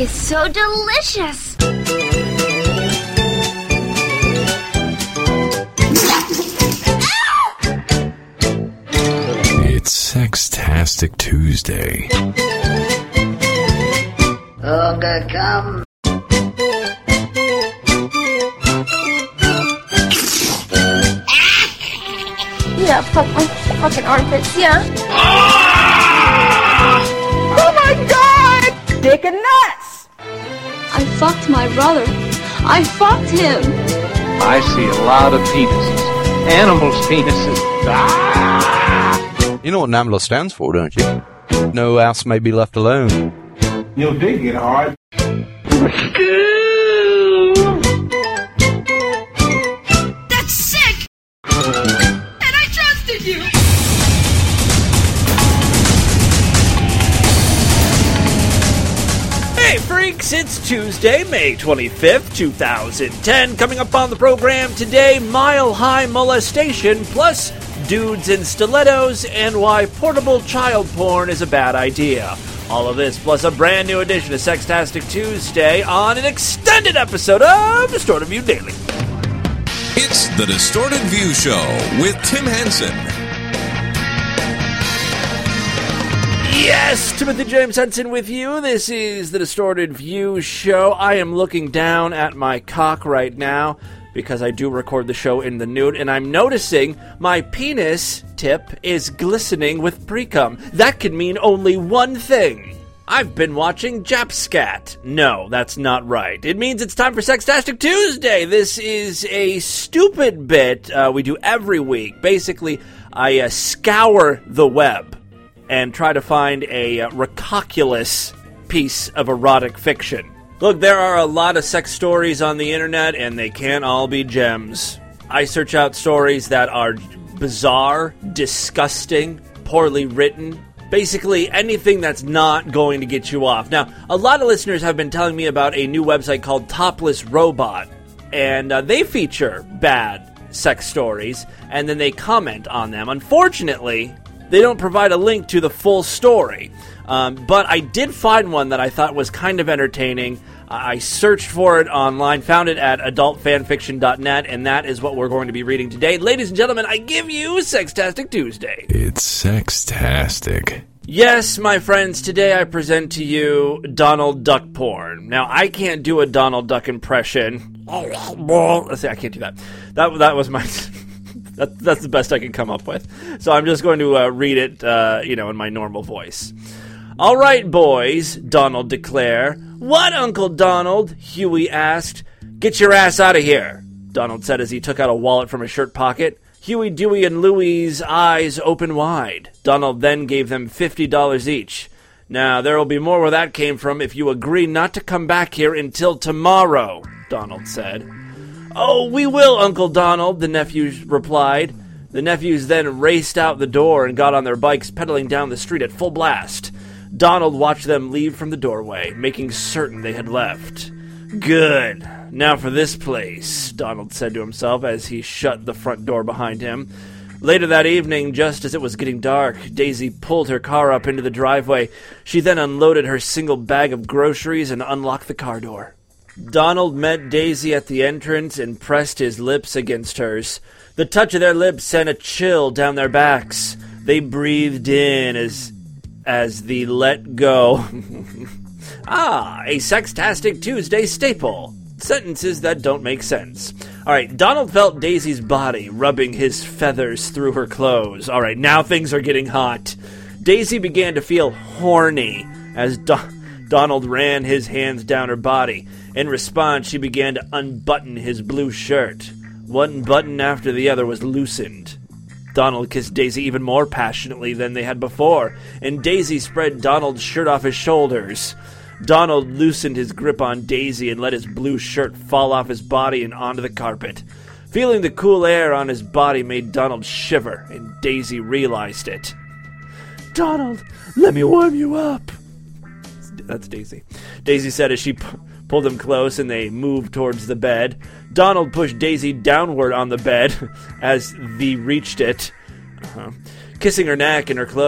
is so delicious. It's Sextastic Tuesday. Okay, come. Yeah, fuck my fucking armpits, yeah. Oh my god! Dick and nuts! I fucked my brother. I fucked him. I see a lot of penises. Animals' penises. Ah! You know what NAMLA stands for, don't you? No ass may be left alone. Your dick get hard. That's sick! And I trusted you! Hey freaks, it's Tuesday, May 25th, 2010. Coming up on the program today, mile-high molestation, plus dudes in stilettos, and why portable child porn is a bad idea. All of this, plus a brand new edition of Sextastic Tuesday on an extended episode of Distorted View Daily. It's the Distorted View Show with Tim Henson. Yes, Timothy James Henson with you. This is the Distorted View Show. I am looking down at my cock right now because I do record the show in the nude, and I'm noticing my penis tip is glistening with pre-cum. That could mean only one thing. I've been watching Japscat. No, that's not right. It means it's time for Sextastic Tuesday. This is a stupid bit we do every week. Basically, I scour the web and try to find a recalculous piece of erotic fiction. Look, there are a lot of sex stories on the internet, and they can't all be gems. I search out stories that are bizarre, disgusting, poorly written, basically anything that's not going to get you off. Now, a lot of listeners have been telling me about a new website called Topless Robot, and they feature bad sex stories, and then they comment on them. Unfortunately, they don't provide a link to the full story. But I did find one that I thought was kind of entertaining. I searched for it online, found it at adultfanfiction.net, and that is what we're going to be reading today. Ladies and gentlemen, I give you Sextastic Tuesday. It's Sextastic. Yes, my friends, today I present to you Donald Duck porn. Now, I can't do a Donald Duck impression. Let's see, I can't do that. That was my... That's the best I can come up with. So I'm just going to read it, in my normal voice. All right, boys, Donald declared. What, Uncle Donald? Huey asked. Get your ass out of here, Donald said as he took out a wallet from his shirt pocket. Huey, Dewey, and Louie's eyes opened wide. Donald then gave them $50 each. Now, there will be more where that came from if you agree not to come back here until tomorrow, Donald said. Oh, we will, Uncle Donald, the nephews replied. The nephews then raced out the door and got on their bikes, pedaling down the street at full blast. Donald watched them leave from the doorway, making certain they had left. Good. Now for this place, Donald said to himself as he shut the front door behind him. Later that evening, just as it was getting dark, Daisy pulled her car up into the driveway. She then unloaded her single bag of groceries and unlocked the car door. Donald met Daisy at the entrance and pressed his lips against hers. The touch of their lips sent a chill down their backs. They breathed in as the let go. A Sextastic Tuesday staple. Sentences that don't make sense. All right, Donald felt Daisy's body rubbing his feathers through her clothes. All right, now things are getting hot. Daisy began to feel horny as Donald ran his hands down her body. In response, she began to unbutton his blue shirt. One button after the other was loosened. Donald kissed Daisy even more passionately than they had before, and Daisy spread Donald's shirt off his shoulders. Donald loosened his grip on Daisy and let his blue shirt fall off his body and onto the carpet. Feeling the cool air on his body made Donald shiver, and Daisy realized it. Donald, let me warm you up. That's Daisy. Daisy said as she pulled him close and they moved towards the bed. Donald pushed Daisy downward on the bed as they reached it, kissing her neck and her clothes.